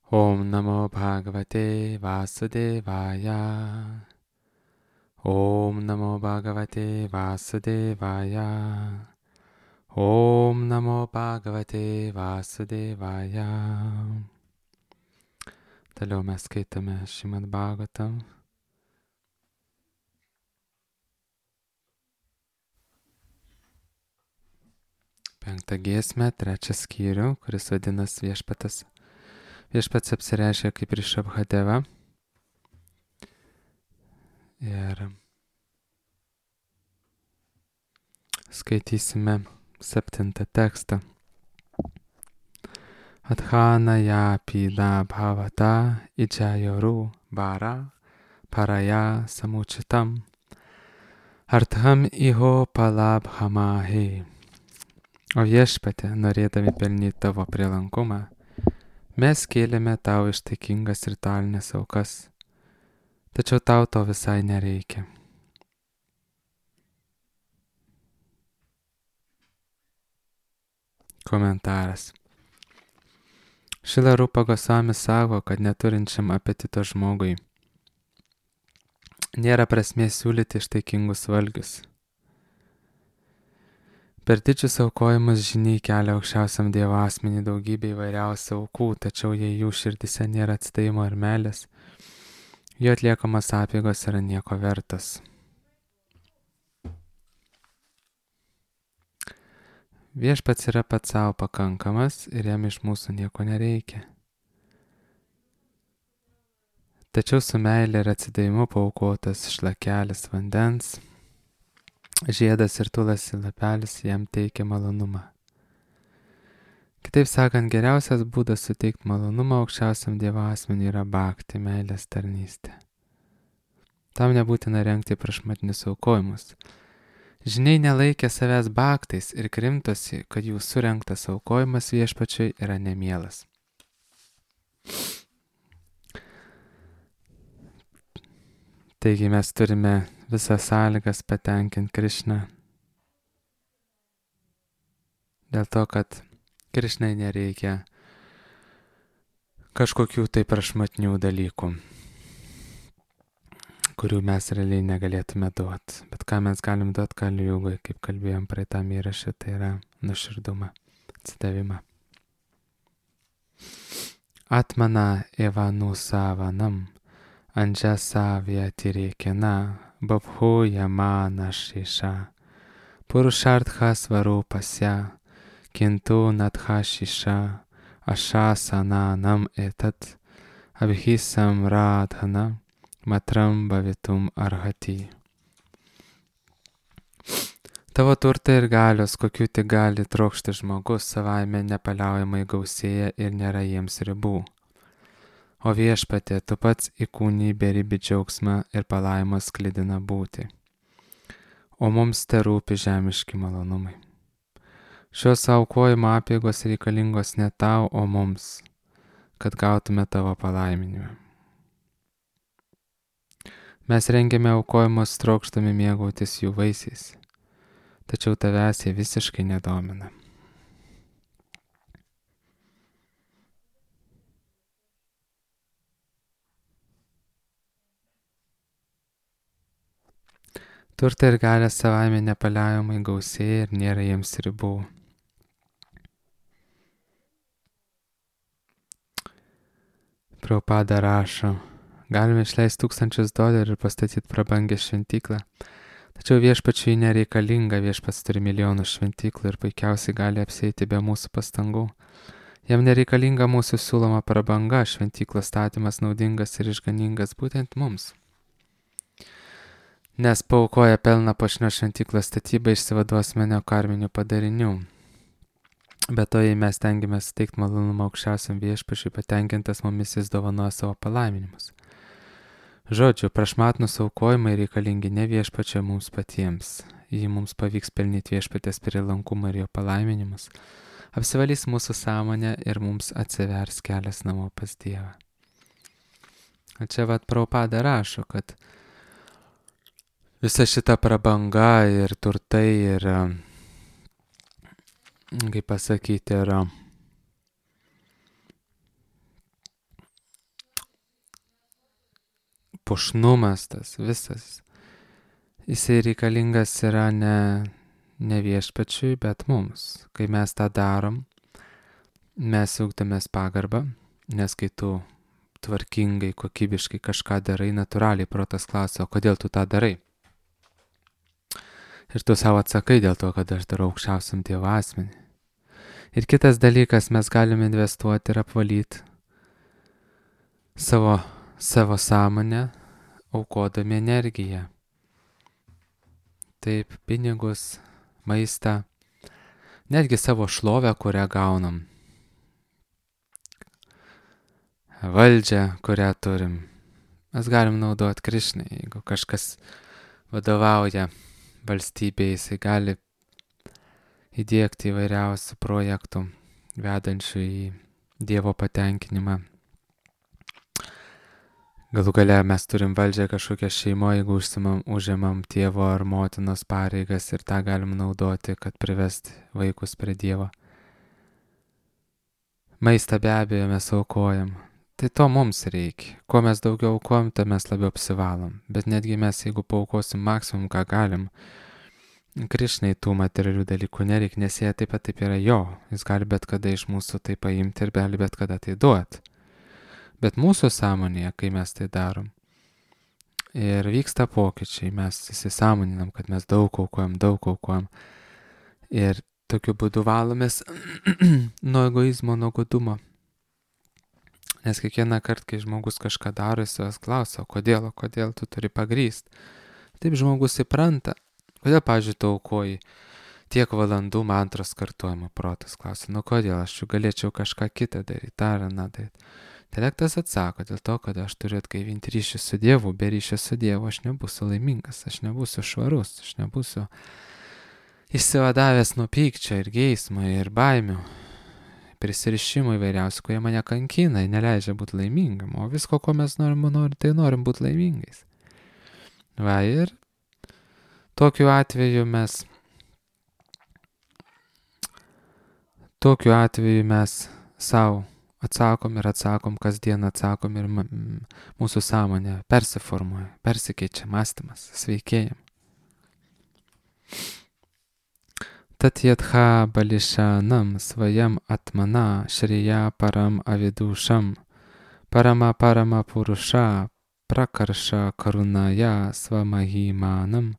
Om Namo Bhagavate Vasudevaya. Om Namo Bhagavate Vasudevaya. Om Namo Bhagavate Vasudevaya. Toliau mes skaitame Šrimad Bhagavatam. Penktą giesmę, trečią skyrių, kuris vadinasi Viešpats apsireiškia kaip Rišabhadeva. Ir skaitysime 7 tekstą. Adhanaya pida bhavata ijayoru bara paraya samuchitam artham iho palabhamahe. O Viešpatie, norėdami pelnyti tavo prielankumą, mes kėlėme tau ištaikingas ritualinės aukas, tačiau tau to visai nereikia. Komentaras. Šrila Rupa Gosvami sako, kad neturinčiam apetito žmogui nėra prasmės siūlyti ištaikingus valgius. Per didžius aukojimus žiniai kelia aukščiausiam Dievo asmenį daugybę įvairiausių aukų, tačiau jei jų širdise nėra atsidavimo ir meilės, jų atliekamas apeigos yra nieko vertas. Viešpats yra pats savo pakankamas ir jam iš mūsų nieko nereikia. Tačiau su meilė ir atsidavimu paaukotas šlakelis vandens, žiedas ir tulasi lapelis jam teikia malonumą. Kitaip sakant, geriausias būdas suteikti malonumą aukščiausiam Dievo asmeniui yra bhakti, meilės tarnystė. Tam nebūtina rengti prašmatnius aukojimus. Žiniai nelaikė savęs bhaktais ir krimtosi, kad jų surengtas aukojimas Viešpačiui yra nemielas. Taigi mes turime visas sąlygas patenkinti Krišną. Dėl to, kad Krišnai nereikia kažkokių tai prašmatnių dalykų, kurių mes realiai negalėtume duoti. Bet ką mes galim duoti Kali Jugai, kaip kalbėjom praeitam įraše, tai yra nuoširdumą, atsidavimą. Atmana evanu savanam, Anjasa vyatirikena, babhu yamana šeša, purushartha svarupasya, kintu natha šiša, ašasananam etat, abhisam radhana, matram bavitum arhati. Tavo turtai ir galios, kokių tik gali trokšti žmogus, savaime nepaliaujamai gausėja ir nėra jiems ribų. O Viešpatie, tu pats įkūnyi beribį džiaugsmą ir palaimą sklidina būti. O mums terūpi žemiški malonumai. Šios aukojimo apeigos reikalingos ne tau, o mums, kad gautume tavo palaiminimą. Mes rengiame aukojimus trokštami mėgautis jų vaisiais, tačiau tavęs jie visiškai nedomina. Turtai ir galia savaime nepaliaujamai gausėja ir nėra jiems ribų. Prabhupada rašo, galime išleisti $1000 ir pastatyti prabangę šventyklą, tačiau Viešpačiui nereikalinga, Viešpats turi milijonus šventyklų ir puikiausiai gali apsieiti be mūsų pastangų. Jam nereikalinga mūsų siūloma prabanga, šventyklos statymas naudingas ir išganingas būtent mums. Nes paaukoja pelną puošnio šventyklos statybą išsivaduosime nekarminių padarinių. Be to, jei mes tengiamės suteikti malonumą aukščiausiam Viešpačiui, patenkintas mumis jis dovanoja savo palaiminimus. Žodžiu, prašmatnūs aukojimai reikalingi ne Viešpačio mums patiems. Jei mums pavyks pelnyti Viešpatės prielankumą ir jo palaiminimus, apsivalys mūsų sąmonę ir mums atsivers kelias namo pas Dievą. Čia Prabhupada rašo, kad visa šita prabanga ir turtai ir, kaip pasakyti, ir puošnumas, tas visas, jisai reikalingas yra ne viešpačiui, bet mums. Kai mes tą darom, mes ugdomės pagarbą, nes kai tu tvarkingai, kokybiškai kažką darai, natūraliai protas klausia, o kodėl tu tą darai? Ir tu savo atsakai dėl to, kad aš darau aukščiausiam Dievo asmenį. Ir kitas dalykas, mes galime investuoti ir apvalyti savo sąmonę, aukodami energiją. Taip, pinigus, maistą, netgi savo šlovę, kurią gaunam. Valdžią, kurią turim. Mes galim naudoti Krišnai. Jeigu kažkas vadovauja valstybei, jisai gali įdiegti įvairiausių projektų, vedančių į Dievo patenkinimą. Galų gale mes turim valdžią kažkokią šeimoje, jeigu užimam tėvo ar motinos pareigas ir tą galim naudoti, kad privesti vaikus prie Dievo. Maistą be abejo mes aukojam. Tai to mums reikia. Kuo mes daugiau aukojam, tai mes labiau apsivalom. Bet netgi mes, jeigu paaukosim maksimum, ką galim, Krišnai tų materialių dalykų nereikia, nes jie taip pat yra jo. Jis gali bet kada iš mūsų tai paimti ir gali bet kada tai duoti. Bet mūsų sąmonėje, kai mes tai darom, ir vyksta pokyčiai, mes įsisąmoninam, kad mes daug aukojam. Ir tokiu būdu valomės nuo egoizmo, nuo godumo. Nes kiekvieną kartą, kai žmogus kažką daro, jis savęs klausia, kodėl tu turi pagrįsti. Taip žmogus įpranta. Kodėl, pavyzdžiui, tu aukoji tiek valandų mantros kartuojimo, protas klausia, kodėl aš galėčiau kažką kitą daryti, ar aną daryti. Intelektas atsako, dėl to, kad aš turiu atgaivinti ryšį su Dievu, be ryšio su Dievu aš nebūsiu laimingas, aš nebūsiu švarus, aš nebūsiu išsivadavęs nuo pykčio ir geismo ir baimių, prisirišimų įvairiausių, kurie mane kankina, neleidžia būti laimingam, o visko, ko mes norim, tai norim būti laimingais. Va, ir tokiu atveju mes savo atsakom, kasdien atsakom ir mūsų sąmonė persiformuoja, persikeičia mąstymas, sveikėjam. Tat yatha balishanam svayam atmana shriya param avidusham parama purusha prakarsha karunaya svamahimanam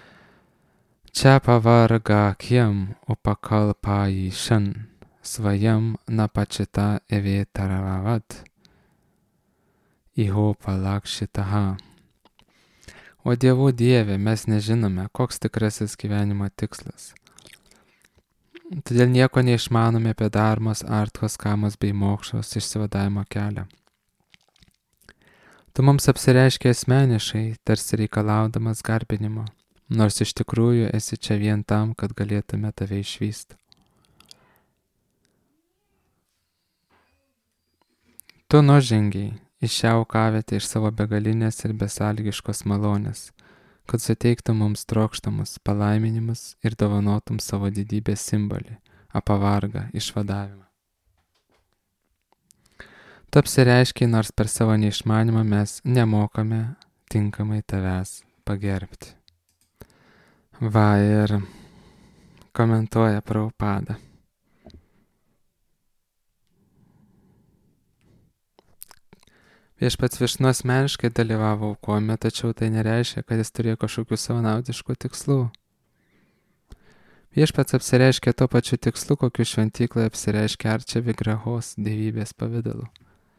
chapavarga kyam upakalpayishan svayam napachita evetaravad iho palakshitaha. O Dievų Dieve, mes nežinome, koks tikrasis gyvenimo tikslas. Todėl nieko neišmanome apie dharmos, arthos, kamos bei mokšos išsivadavimo kelią. Tu mums apsireiškia asmeniškai, tarsi reikalaudamas garbinimo, nors iš tikrųjų esi čia vien tam, kad galėtume tave išvysti. Tu nužengiai į šią aukavietę iš savo begalinės ir besąlygiškos malonės, kad suteiktum mums trokštamus palaiminimus ir dovanotum savo didybės simbolį, apavargą, išvadavimą. Tu apsireiškiai, nors per savo neišmanimą mes nemokame tinkamai tavęs pagerbti. Va, ir komentuoja Prabhupada. Viešpats Višnu asmeniškai dalyvavo aukojime, tačiau tai nereiškia, kad jis turėjo kažkokių savanaudiškų tikslų. Viešpats apsireiškia tuo pačiu tikslu, kokiu šventykloje apsireiškia Arčia Vigrahos dievybės pavidalu.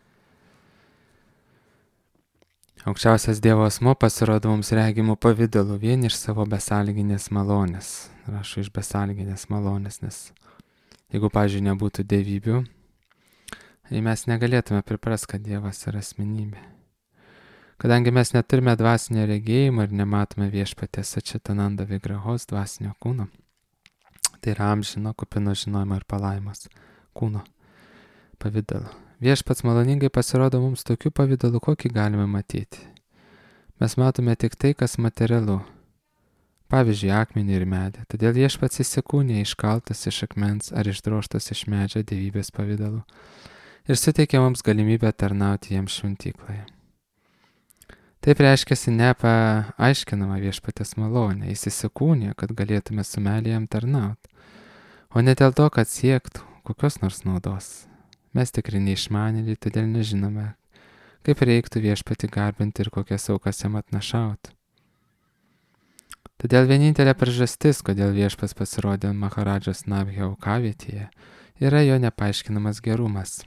Aukščiausias Dievo asmuo pasirodo mums regimų pavidalu vien iš savo besąlyginės malonės. Rašau iš besąlyginės malonės, nes jeigu, pavyzdžiui, nebūtų dievybių, mes negalėtume priprast, kad Dievas yra asmenybė. Kadangi mes neturime dvasinio regėjimo ir nematome viešpaties Sačitananda Vigrahos dvasinio kūno, tai yra amžino, kupino žinojimo ir palaimos kūno pavidalo. Viešpats maloningai pasirodo mums tokiu pavidalu, kokį galime matyti. Mes matome tik tai, kas materialu. Pavyzdžiui, akmenį ir medį. Todėl viešpats įsikūnė iškaltas iš akmens ar išdroštas iš medžio dievybės pavidalu ir suteikia mums galimybę tarnauti jiems šventykloje. Taip reiškiasi nepaaiškinama viešpatės malonė, jis įsikūnė, kad galėtume su meilė jam tarnauti, o ne dėl to, kad siektų kokios nors naudos. Mes tikrai neišmanėliai, todėl nežinome, kaip reiktų viešpatį garbinti ir kokias aukas jam atnašauti. Todėl vienintelė priežastis, kodėl viešpas pasirodė Maharadžos Nabhė aukavietėje, yra jo nepaaiškinamas gerumas.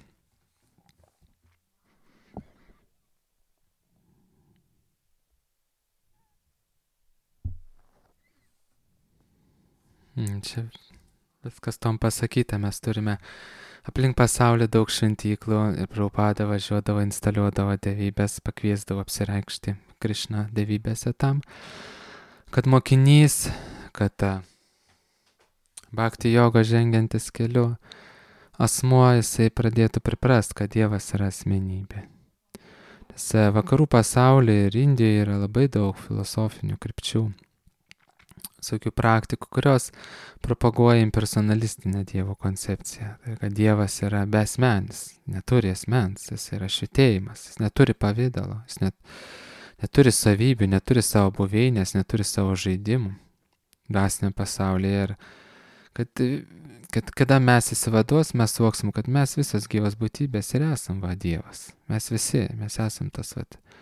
Čia viskas tom pasakyta, mes turime aplink pasaulį daug šventyklų ir Prabhupada važiuodavo, instaliuodavo dievybės, pakviesdavo apsireikšti Krišną dievybėse tam, kad mokinys, kad bhakti jogo žengiantis keliu, asmuo jisai pradėtų priprast, kad Dievas yra asmenybė. Nes vakarų pasaulyje ir Indijoje yra labai daug filosofinių krypčių, visokių praktikų, kurios propaguoja impersonalistinę Dievo koncepciją. Tai kad Dievas yra beasmenis, neturi asmens, jis yra švitėjimas, jis neturi pavydalo, jis neturi savybių, neturi savo buveinės, neturi savo žaidimų dvasiniam pasaulyje. Ir kad kada mes įsivaduos, mes suvoksim, kad mes visos gyvos būtybės ir esam Dievas. Mes visi, mes esam tas,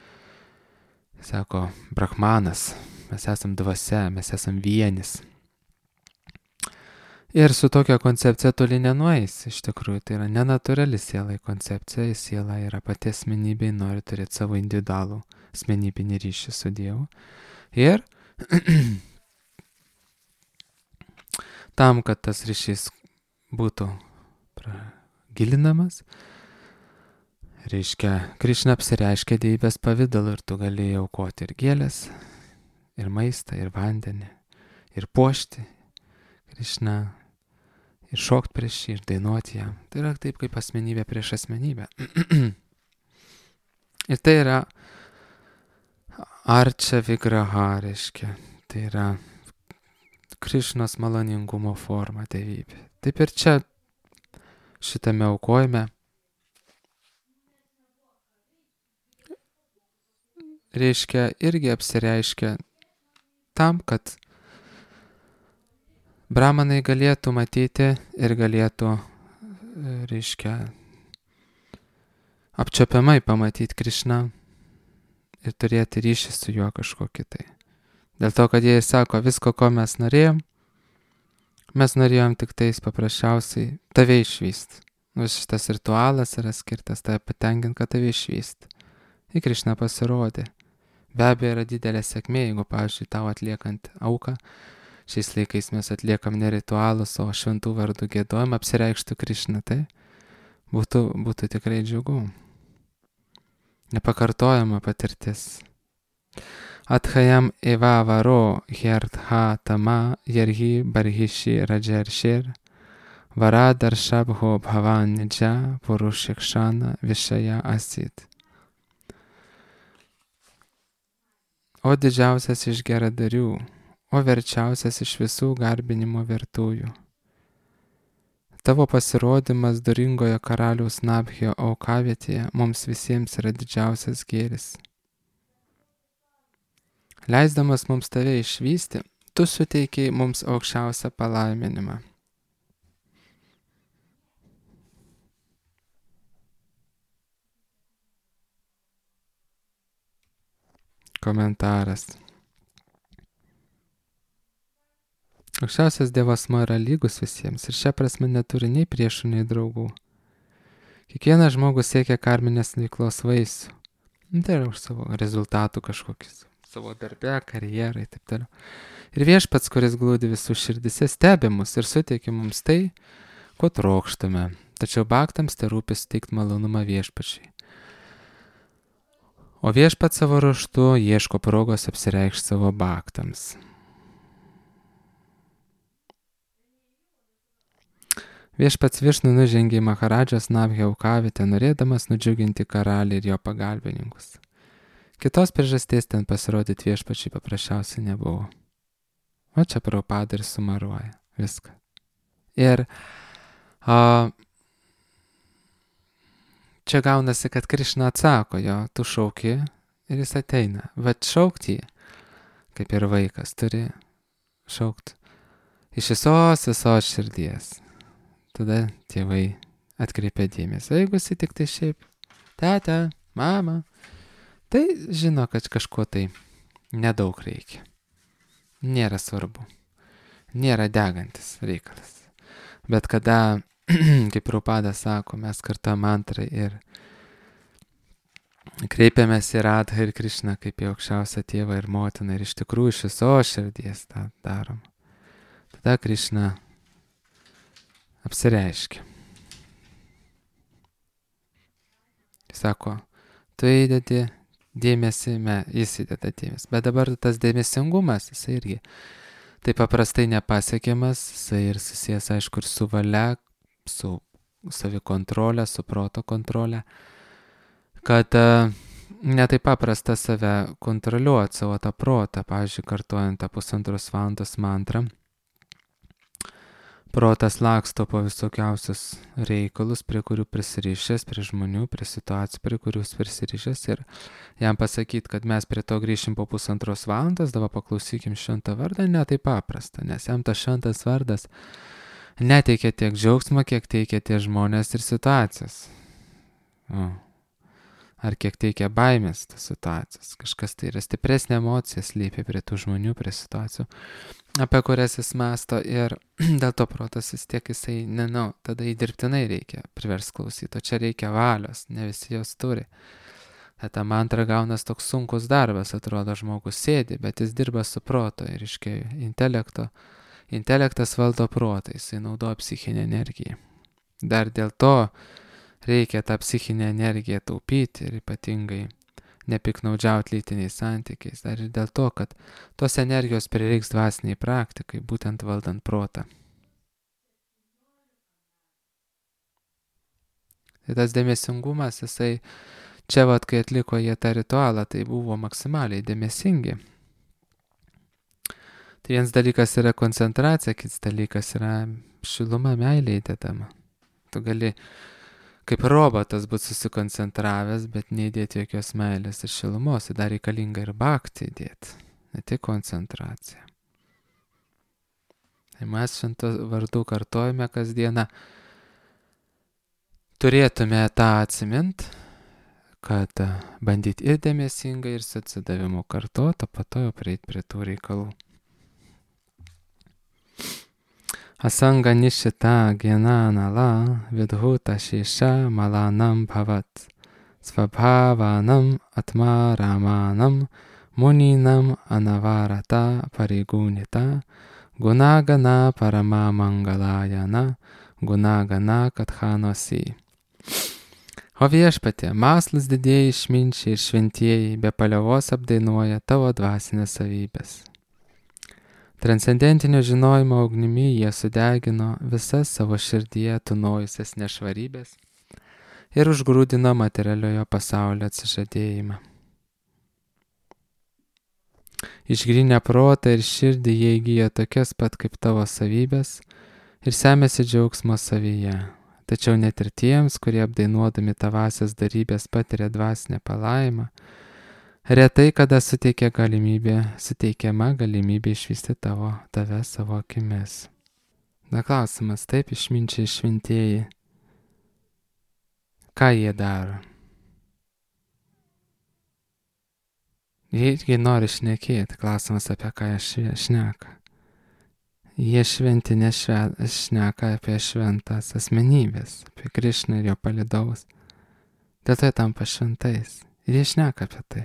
sako, brahmanas. Mes esam dvasia, mes esam vienis. Ir su tokia koncepcija toli nenueis. Iš tikrųjų, tai yra nenatūrali sielai koncepcija. Siela yra pati asmenybė, nori turėti savo individualų asmenybinį ryšį su Dievu. Ir tam, kad tas ryšys būtų gilinamas, reiškia, Krišna apsireiškia dievybės pavidalu ir tu gali aukoti ir gėlės, ir maistą, ir vandenį, ir puošti Krišną, ir šokti prieš jį, ir dainuoti jam. Tai yra taip kaip asmenybė prieš asmenybę. Ir tai yra arčia vigraha, reiškia, tai yra Krišnos maloningumo forma dievybė. Taip ir čia šitame aukojime reiškia irgi apsireiškia tam, kad brahmanai galėtų matyti ir galėtų, reiškia, apčiopiamai pamatyti Krišną ir turėti ryšį su juo kažkokį tai. Dėl to, kad jie sako, visko, ko mes norėjom tik tais paprasčiausiai tave išvysti. Šitas ritualas yra skirtas tave patenkinti, kad tave išvysti. Ir Krišna pasirodė. Be abejo yra didelė sėkmė, jeigu, pavyzdžiui, tau atliekant auką, šiais laikais mes atliekam ne ritualus, o šventų vardų giedojimą, apsireikštų Krišna, tai būtų tikrai džiugu. Nepakartojama patirtis. Adhayam eva varo herdha tama yerhi barhishi rajarshir varadar shabho bhavan nidja purushikshana vishaya asit. O didžiausias iš geradarių, o verčiausias iš visų garbinimo vertųjų. Tavo pasirodymas doringoje karaliaus Nabhė aukavietėje mums visiems yra didžiausias gėris. Leisdamas mums tave išvysti, tu suteikiai mums aukščiausią palaiminimą. Komentaras. Aukščiausias Dievo asmuo yra lygus visiems ir šia prasme neturi nei priešų, nei draugų. Kiekvienas žmogus siekia karminės veiklos vaisių. Tai yra už savo rezultatų kažkokius, savo darbę, karjerai ir taip toliau. Ir viešpats, kuris glūdi visų širdise, stebi mus ir suteikia mums tai, ko trokštame. Tačiau baktams tai rūpi suteikti malonumą viešpačiai. O viešpats savo ruožtu ieško progos apsireikšti savo baktams. Viešpats Višnu nužengė į Maharadžos Nabhė aukavietę, norėdamas nudžiuginti karalių ir jo pagalbininkus. Kitos priežasties ten pasirodyti viešpačiai paprasčiausiai nebuvo. O čia Prabhupada ir sumaruoja viską. Ir čia gaunasi, kad Krišna atsako jo, tu šauki ir jis ateina. Vat šaukti jį, kaip ir vaikas, turi šaukti iš visos širdies. Tada tėvai atkreipia dėmesį. Jeigu jis tik tai šiaip, teta, mama, tai žino, kad kažko tai nedaug reikia. Nėra svarbu. Nėra degantis reikalas. Bet kada, kaip Prabhupada sako, mes kartuojam mantrą ir kreipiamės į Radhą ir Krišną kaip į aukščiausią tėvą ir motiną ir iš tikrųjų iš visos širdies tą darom. Tada Krišna apsireiškia. Sako, tu įdedi dėmesį, jis įdeda dėmesį. Bet dabar tas dėmesingumas, jisai irgi taip paprastai nepasiekiamas, jisai ir susijęs, aišku, ir su valia, su savikontrolė, su proto kontrolė, kad netaip paprasta save kontroliuoti, savo tą protą, pavyzdžiui, kartuojant tą 1,5 valandos mantrą. Protas laksto po visokiausius reikalus, prie kurių prisirišęs, prie žmonių, prie situacijų, prie kurių prisirišęs ir jam pasakyti, kad mes prie to grįšim po 1,5 valandos, dabar paklausykim šventą vardą, ne taip paprasta, nes jam tas šventas vardas neteikia tiek džiaugsmo, kiek teikia tie žmonės ir situacijas. Ar kiek teikia baimės tas situacijas. Kažkas tai yra stipresnė emocija, slypi prie tų žmonių, prie situacijų, apie kurias jis mąsto ir dėl to protas vis tiek jisai, tada įdirbtinai reikia privers klausyti, o čia reikia valios, ne visi jos turi. Ta mantra gaunas toks sunkus darbas, atrodo žmogus sėdi, bet jis dirba su proto ir iškiai intelektas valdo protą, jisai naudoja psichinę energiją. Dar dėl to reikia tą psichinę energiją taupyti ir ypatingai nepiknaudžiauti lytiniais santykiais. Dar ir dėl to, kad tos energijos prireiks dvasiniai praktikai, būtent valdant protą. Tai tas dėmesingumas, jisai čia, kai atliko jie tą ritualą, tai buvo maksimaliai dėmesingi. Tai vienas dalykas yra koncentracija, kitas dalykas yra šiluma, meilė įdedama. Tu gali kaip robotas būti susikoncentravęs, bet neįdėti jokios meilės ir šilumos. Tai dar reikalinga ir bhakti įdėti, ne tik koncentracija. Tai mes švento vardu kartojame kasdieną. Turėtume tą atsimint, kad bandyti ir dėmesingai, ir su atsidavimu kartot, o po to jau prieiti prie tų reikalų. Asanga nishita gyananala vidhuta shesha malanam bhavat svabhavanam atmaramanam muninam anavarata parigunita gunagana paramamangalayana gunagana kathanosi. O viešpatie, mąslūs didieji išminčiai ir šventieji be paliovos apdainuoja tavo dvasinės savybės. Transcendentinio žinojimo ugnimi jie sudegino visas savo širdyje tūnojusias nešvarybės ir užgrūdino materialiojo pasaulio atsižadėjimą. Išgrynę protą ir širdį jie įgyja tokias pat kaip tavo savybės ir semėsi džiaugsmo savyje. Tačiau net ir tiems, kurie apdainuodami tavasias darybės patiria dvasinę palaimą, retai kada suteikiama galimybė išvysti tave savo akimis. Na klausimas, taip išminčiai šventieji, ką jie daro? Jie irgi nori šnekėti, klausimas apie ką jie šneka. Jie šventi šneka apie šventas asmenybės, apie Krišną ir jo palydovus. Dėl to jie tampa šventais. Ir jie šneka apie tai.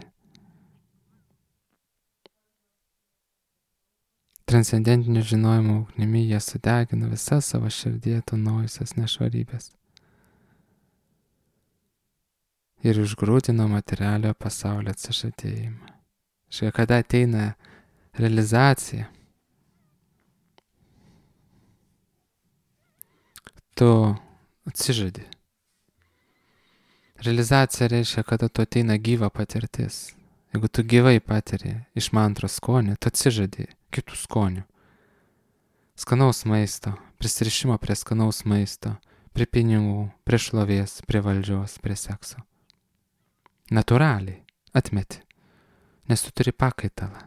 Transcendentinio žinojimo ugnimi jie sudegino visas savo širdyje tūnojusias nešvarybės. Ir užgrūdino materialio pasaulio atsižadėjimą. Štai kada ateina realizacija, tu atsižadi. Realizacija reiškia, kada tu ateina gyva patirtis. Jeigu tu gyvai patiri iš mantros skonį, tu atsižadi kitų skonių. Skanaus maisto, prisirišimo prie skanaus maisto, prie pinigų, prie šlovės, prie valdžios, prie sekso. Natūraliai atmeti. nes tu turi pakaitalą.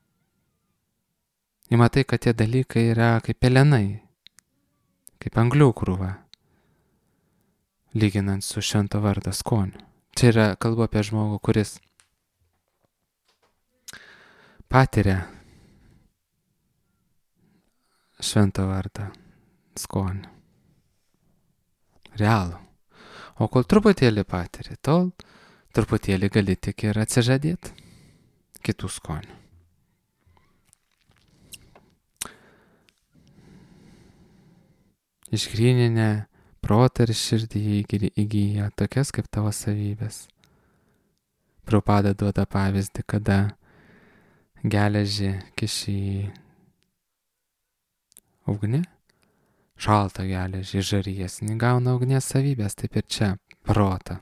Ir matai, kad tie dalykai yra kaip pelenai, kaip anglių krūva, lyginant su švento vardo skoniu. Čia yra kalbu apie žmogų, kuris patiria švento vardą skonį. Realų. O kol truputėlį patiri, tol truputėlį gali tik ir atsižadėti kitų skonių. Išgryninę protą ir širdį įgyja tokias kaip tavo savybės. Prabhupada duoda pavyzdį, kada geležį kiši į ugnį, šaltą geležį žaryjas, gauna ugnies savybės, taip ir čia protą.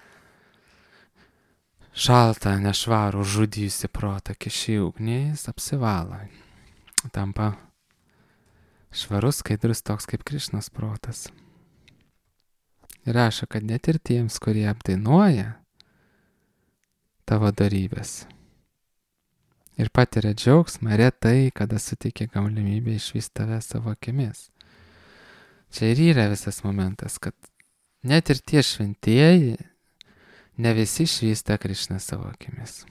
Šaltą, nešvarų, žudyjusi protą kiši į ugnį, jis apsivalo. Tampa švarus, skaidrus, toks kaip Krišnos protas. Ir rašo, kad net ir tiems, kurie apdainuoja tavo darybės ir patiria džiaugsmą, retai, kada suteikia galimybę išvysti tave savo akimis. Čia ir yra visas momentas, kad net ir tie šventieji ne visi išvysta Krišną savo akimis.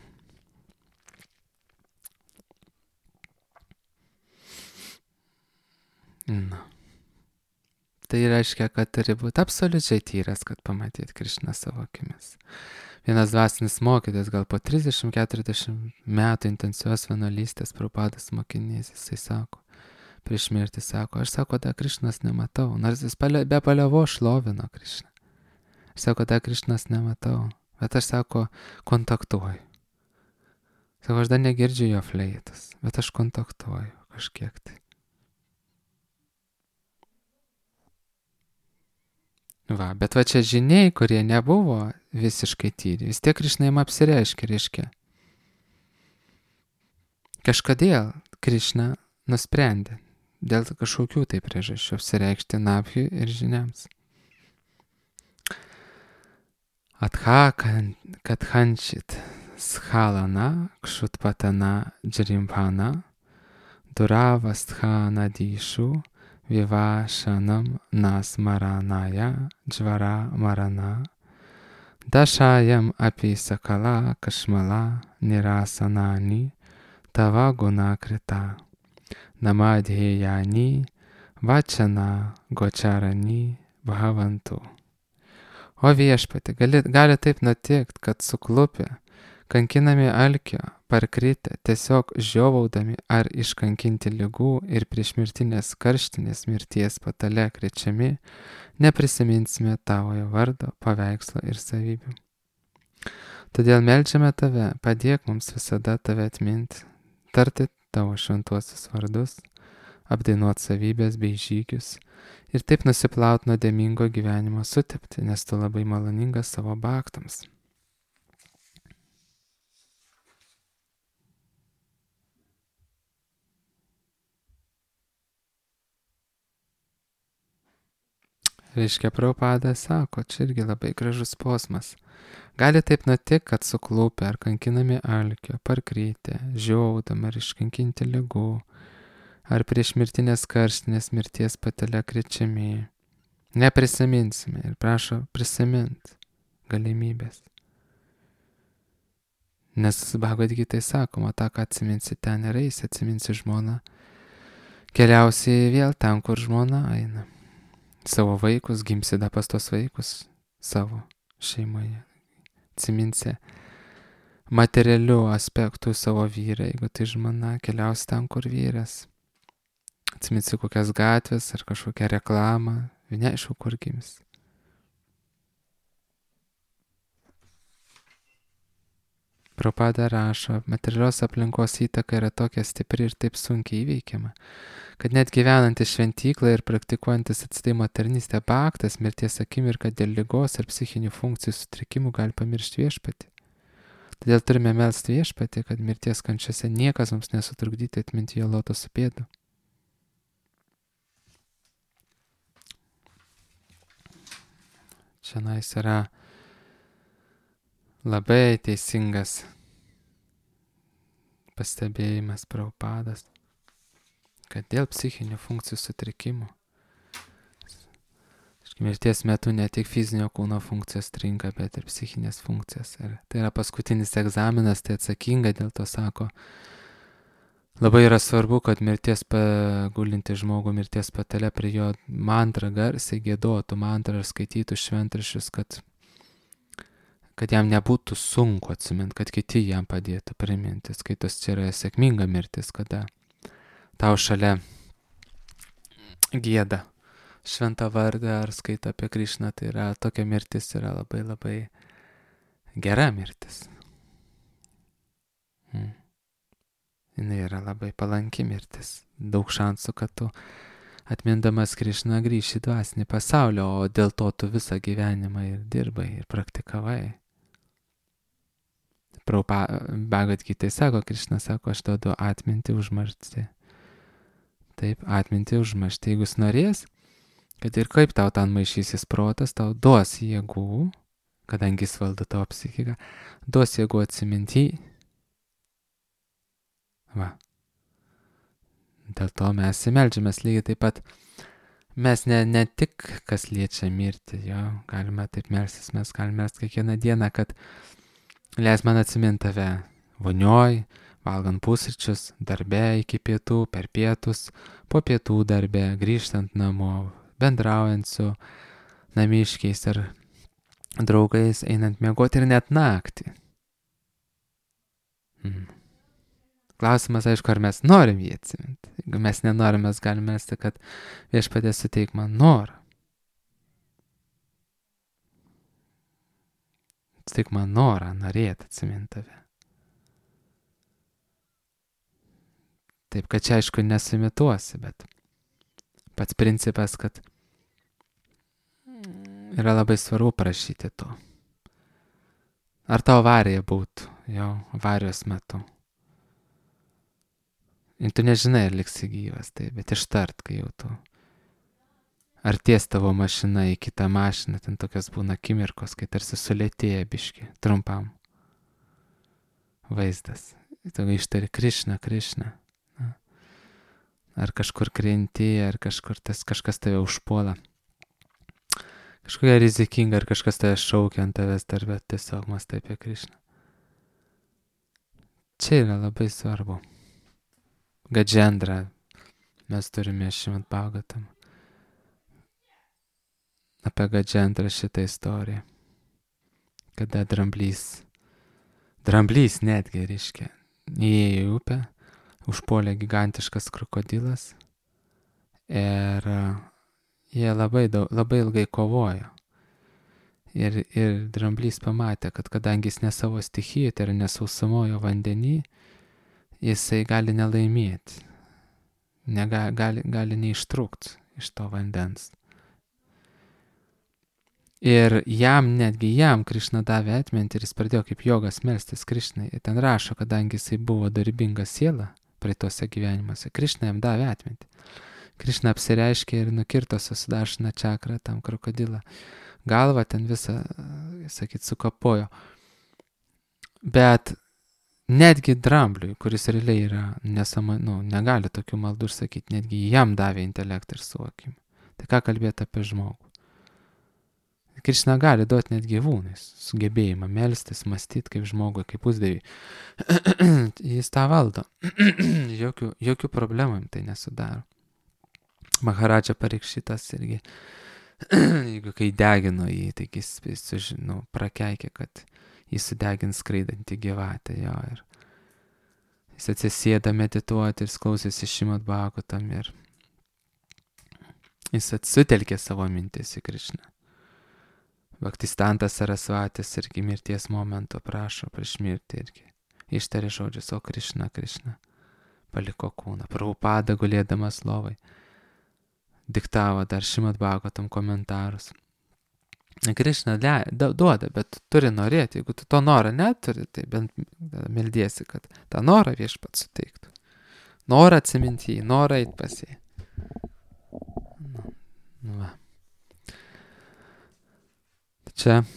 Na. Tai reiškia, kad turi būti absoliučiai tyras, kad pamatyti Krišną savo akimis. Vienas dvasinis mokytojas, gal po 30-40 metų intensyvios vienuolystės Prabhupados mokinys, jisai sako, prieš mirtį sako, aš sako, da Krišnos nematau, nors jis be paliavo šlovino Krišną. Aš sako, da Krišnos nematau, bet aš sako, kontaktuoju. Sako, aš dar negirdžiu jo fleitos, bet aš kontaktuoju kažkiek tai. Va, bet va čia žiniai, kurie nebuvo visiškai tyri, vis tiek Krišna jam apsireiškia, reiškia. Kažkodėl Krišna nusprendė dėl kažkokių tai priežasčių apsireikšti Nabhi ir žiniams. Atha kathančit schalana kšutpatana džrimbhana duravastha nadishu Vivašanam nasmaranaya džvara marana Dashayam api sakala kashmala nirasanani tava guna krita Namadheyani vachana gočarani bhavantu. O viešpati, gali taip nutikti, kad suklupę, kankinami alkio, parkritę, tiesiog žiovaudami ar iškankinti ligų ir priešmirtinės karštinės mirties patale krečiami, neprisiminsime tavojo vardo, paveikslo ir savybių. Todėl meldžiame tave, padėk mums visada tave atminti, tarti tavo šventuosius vardus, apdainuoti savybės bei žygius ir taip nusiplaut nuodėmingo gyvenimo sutepti, nes tu labai maloningas savo baktams. Reiškia, Prabhupada sako, čia irgi labai gražus posmas. Gali taip nutikti, kad suklupę ar kankinami alkio, parkrytę, žiovaudami ar iškankinti ligų, ar prieš mirtinės karštinės mirties patale krečiami. Neprisiminsime ir prašo prisimint galimybės. Nes Bhagavad Gitai sakoma, tą, ką atsiminsi ten ir eisi, atsiminsi žmoną, keliausi vėl ten, kur žmona eina. Savo vaikus, gimsida pas tos vaikus savo šeimoje. Atsiminsi materialių aspektų savo vyrą, jeigu tai žmona, keliausi ten, kur vyras. Atsiminsi kokias gatvės ar kažkokią reklamą, neaišku, kur gims. Prabhupada rašo, materialios aplinkos įtaka yra tokia stipri ir taip sunkiai įveikiama, kad net gyvenantis šventyklą ir praktikuojantis atsidavimo tarnystę baktas mirties akimirką dėl ligos ir psichinių funkcijų sutrikimų gali pamiršti viešpatį. Todėl turime melsti viešpatį, kad mirties kančiose niekas mums nesutrukdytų atminti jo lotosų pėdų. Čianais yra labai teisingas pastebėjimas Prabhupados, kad dėl psichinių funkcijų sutrikimų mirties metu ne tik fizinio kūno funkcijos stringa, bet ir psichinės funkcijos. Ir tai yra paskutinis egzaminas, tai atsakinga, dėl to sako, labai yra svarbu, kad gulinti žmogų mirties patale prie jo mantrą garsiai giedotų mantrą ir skaitytų šventraščius, kad jam nebūtų sunku atsiminti, kad kiti jam padėtų priminti. Skaitos čia yra sėkminga mirtis, kada tau šalia gieda šventą vardą ar skaito apie Krišną, tai yra tokia mirtis yra labai labai gera mirtis. Jis yra labai palanki mirtis. Daug šansų, kad tu atmindamas Krišną grįši į dvasinį pasaulį, o dėl to tu visą gyvenimą ir dirbai ir praktikavai. Bhagavad Gita sako, Krišna sako, aš duodu atminti užmarštį. Taip, atminti užmarštį. Jeigu jis norės, kad ir kaip tau ten maišysis protas, tau duos jėgų, kadangi jis valdo tavo psichiką, duos jėgų atsiminti. Va. Dėl to mes įmeldžiamės lygiai taip pat. Mes ne tik, kas liečia mirti, jo, galime taip melstis, mes galime melstis kiekvieną dieną, kad leis man atsiminti tave vonioj, valgant pusryčius, darbe iki pietų, per pietus, po pietų darbe, grįžtant namo, bendraujant su namiškiais ir draugais, einant miegoti ir net naktį. Klausimas, aišku, ar mes norim jį atsiminti. Jeigu mes nenorim, mes galime mesti, kad Viešpatie suteik man norą. Suteik man norą, norėti atsiminti tave. Taip, kad čia, aišku, nesimituosi, bet pats principas, kad yra labai svarbu prašyti to. Ar tavo avarija būtų, jo, avarijos metu. Ir tu nežinai, ar liksi gyvas, tai, bet ištart, kai jau tu arties tavo mašina į kitą mašiną, ten tokios būna akimirkos, kai tarsi sulėtėja biški, trumpam vaizdas. Tu ištari Krišna, Krišna. Ar kažkur krenti, ar kažkas tave užpuola. Kažkokia rizikinga, ar kažkas tave šaukia ant tavęs dar, bet tiesiog mąstai apie Krišną. Čia yra labai svarbu. Gadžendra, mes turime Šrimad Bhagavatam. Apie Gadžendrą šitą istoriją. Kada dramblys netgi reiškia, įėjo į upę, užpuolė gigantiškas krokodilas ir jie labai ilgai kovojo. Ir dramblys pamatė, kad kadangi jis ne savo stichijoje, tai yra nesausumojo vandenį, jisai gali nelaimėti, gali neištrūkti iš to vandens. Ir netgi jam Krišna davė atminti ir jis pradėjo kaip jogas melstis Krišnai. Ir ten rašo, kadangi jisai buvo dorybinga siela praeituose gyvenimuose, Krišna jam davė atminti. Krišna apsireiškė ir nukirto susidaršną čakrą tam krokodilą. Galvą ten visą, sukapojo. Bet netgi drambliui, kuris realiai yra negali tokių maldų išsakyti, netgi jam davė intelektą ir suvokimą. Tai ką kalbėti apie žmogų? Krišna gali duoti net gyvūnais sugebėjimą melstis, mąstyti kaip žmogui, kaip pusdieviui. Jis tą valdo. Jokių problemų tai nesudaro. Maharadža Parikšitas irgi, jeigu kai degino jį, tai jis prakeikė, kad jis sudegins skraidantį gyvatę jo. Ir jis atsisėda medituoti ir klausėsi Šrimad Bhagavatam ir jis sutelkė savo mintis į Krišną. Bhaktistantas Sarasvatis irgi mirties momento prašo prieš mirtį irgi. Ištarė žodžius, o Krišna, Krišna, paliko kūną. Prabhupada gulėdamas lovai diktavo dar Šrimad Bhagavatam komentarus. Krišna duoda, bet turi norėti. Jeigu tu to norą neturi, tai bent meldiesi, kad tą norą Viešpats suteiktų. Norą atsiminti jį, norą eit pas jį. Va.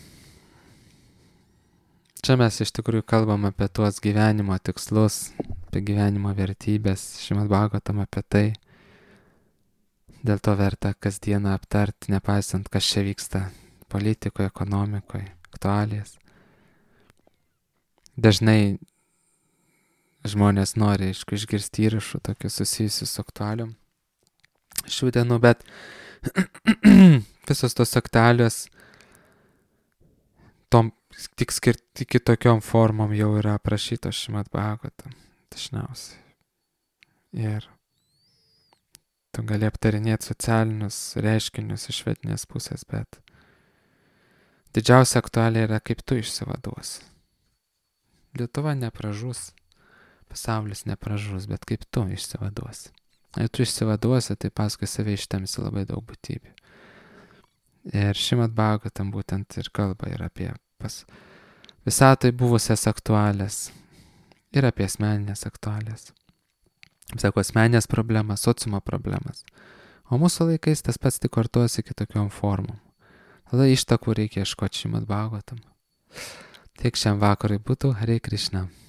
Čia mes iš tikrųjų kalbam apie tuos gyvenimo tikslus, apie gyvenimo vertybės, Šrimad Bhagavatam apie tai. Dėl to verta kasdieną aptarti, nepaisant, kas čia vyksta politikoje, ekonomikoje, aktualijas. Dažnai žmonės nori, aišku, išgirsti įrašų tokių susijusių su aktualiom šių dienų, bet visos tos aktualios tom tik skirti kitokiom formom jau yra aprašytos Šrimad Bhagavatam dažniausiai. Ir tu gali aptarinėti socialinius reiškinius iš vedinės pusės, bet didžiausia aktualija yra, kaip tu išsivaduosi. Lietuva nepražus, pasaulis nepražus, bet kaip tu išsivaduosi. Jei tu išsivaduosi, tai paskui save ištemsi labai daug būtybių. Ir Šrimad Bhagavatam būtent ir kalba ir apie visatoj buvusias aktualės ir apie asmeninės aktualės. Sako, asmeninės problemas, sociumo problemas. O mūsų laikais tas pats tik kartuosi kitokiom formom. Tada ištakų reikia ieškoti Šrimad Bhagavatam. Tiek šiam vakarui būtų. Hare Krishna.